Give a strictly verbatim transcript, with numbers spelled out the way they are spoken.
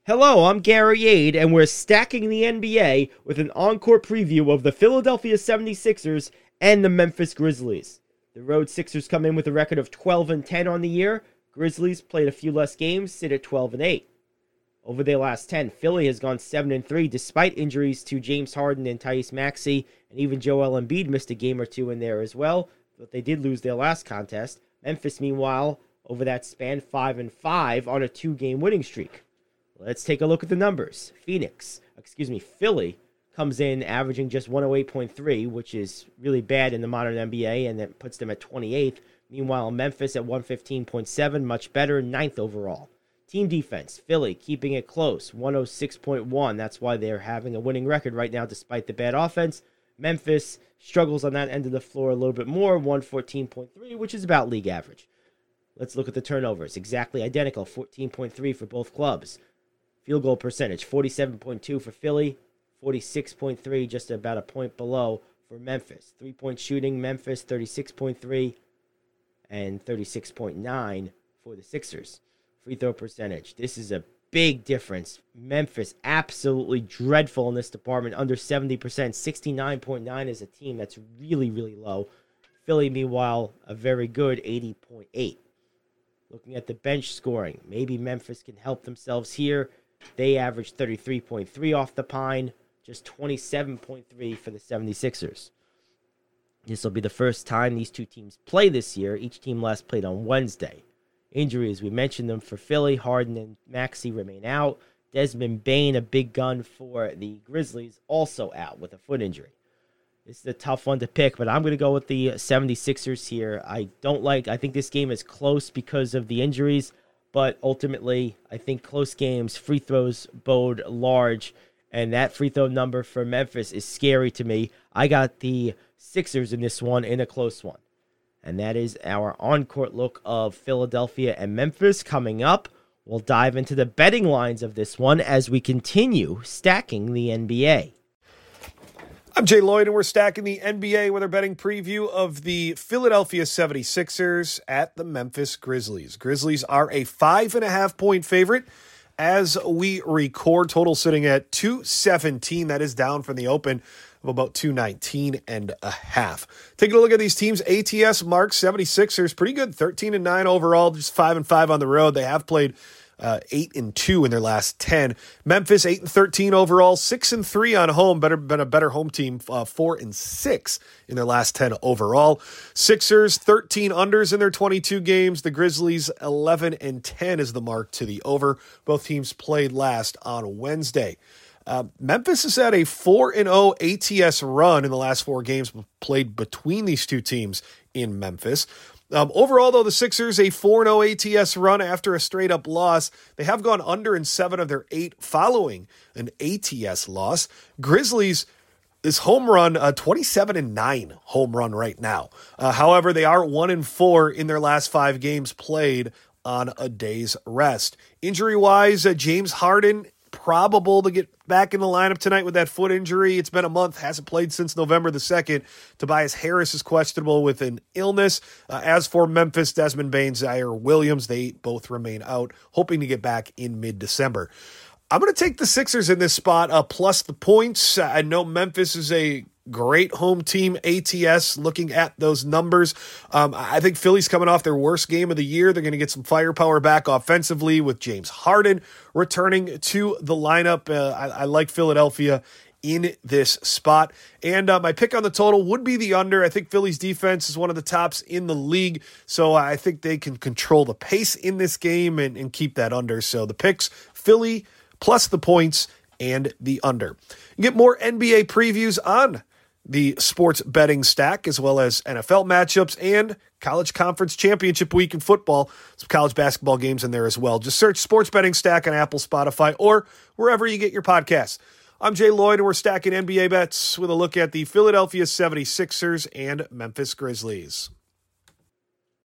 Hello, I'm Gary Yade, and we're stacking the N B A with an encore preview of the Philadelphia seventy-sixers and the Memphis Grizzlies. The road Sixers come in with a record of twelve and ten on the year. Grizzlies played a few less games, sit at twelve and eight. Over their last ten, Philly has gone seven and three despite injuries to James Harden and Tyrese Maxey, and even Joel Embiid missed a game or two in there as well, but they did lose their last contest. Memphis, meanwhile, over that span, five and five on a two-game winning streak. Let's take a look at the numbers. Phoenix, excuse me, Philly comes in averaging just one oh eight point three, which is really bad in the modern N B A, and that puts them at twenty-eighth. Meanwhile, Memphis at one fifteen point seven, much better, ninth overall. Team defense, Philly keeping it close, one oh six point one. That's why they're having a winning record right now despite the bad offense. Memphis struggles on that end of the floor a little bit more, one fourteen point three, which is about league average. Let's look at the turnovers. Exactly identical, fourteen point three for both clubs. Field goal percentage, forty-seven point two for Philly, forty-six point three, just about a point below for Memphis. Three-point shooting, Memphis, thirty-six point three, and thirty-six point nine for the Sixers. Free throw percentage, this is a big difference. Memphis, absolutely dreadful in this department, under seventy percent. sixty-nine point nine is a team that's really, really low. Philly, meanwhile, a very good eighty point eight. Looking at the bench scoring, maybe Memphis can help themselves here. They averaged thirty-three point three off the pine, just twenty-seven point three for the seventy-sixers. This will be the first time these two teams play this year. Each team last played on Wednesday. Injuries, we mentioned them for Philly. Harden and Maxey remain out. Desmond Bane, a big gun for the Grizzlies, also out with a foot injury. This is a tough one to pick, but I'm going to go with the seventy-sixers here. I don't like, I think this game is close because of the injuries. But ultimately, I think close games, free throws bode large, and that free throw number for Memphis is scary to me. I got the Sixers in this one in a close one. And that is our on-court look of Philadelphia and Memphis coming up. We'll dive into the betting lines of this one as we continue stacking the N B A. I'm Jay Lloyd, and we're stacking the N B A with our betting preview of the Philadelphia seventy-sixers at the Memphis Grizzlies. Grizzlies are a five and a half point favorite as we record. Total sitting at two seventeen. That is down from the open of about two nineteen and a half. Taking a look at these teams, A T S mark seventy-sixers, pretty good, thirteen and nine overall, just five and five on the road. They have played Uh, eight and two in their last ten. Memphis eight and thirteen overall, six and three on home. Better been a better home team. Uh, four and six in their last ten overall. Sixers thirteen unders in their twenty-two games. The Grizzlies eleven and ten is the mark to the over. Both teams played last on Wednesday. Uh, Memphis has had a four and oh A T S run in the last four games played between these two teams in Memphis. Um, overall, though, the Sixers, a four and oh A T S run after a straight-up loss. They have gone under in seven of their eight following an A T S loss. Grizzlies, this home run, uh, twenty-seven and nine home run right now. Uh, however, they are one and four in their last five games played on a day's rest. Injury-wise, uh, James Harden, probable to get back in the lineup tonight with that foot injury. It's been a month, hasn't played since November the second. Tobias Harris is questionable with an illness. Uh, as for Memphis, Desmond Bane, Zaire Williams, they both remain out, hoping to get back in mid-December. I'm going to take the Sixers in this spot, uh, plus the points. I know Memphis is a great home team, A T S, looking at those numbers. Um, I think Philly's coming off their worst game of the year. They're going to get some firepower back offensively with James Harden returning to the lineup. Uh, I, I like Philadelphia in this spot. And uh, my pick on the total would be the under. I think Philly's defense is one of the tops in the league, so I think they can control the pace in this game and, and keep that under. So the picks, Philly plus the points and the under. You get more N B A previews on the sports betting stack, as well as N F L matchups and college conference championship week in football. Some college basketball games in there as well. Just search Sports Betting Stack on Apple, Spotify, or wherever you get your podcasts. I'm Jay Lloyd, and we're stacking N B A bets with a look at the Philadelphia seventy-sixers and Memphis Grizzlies.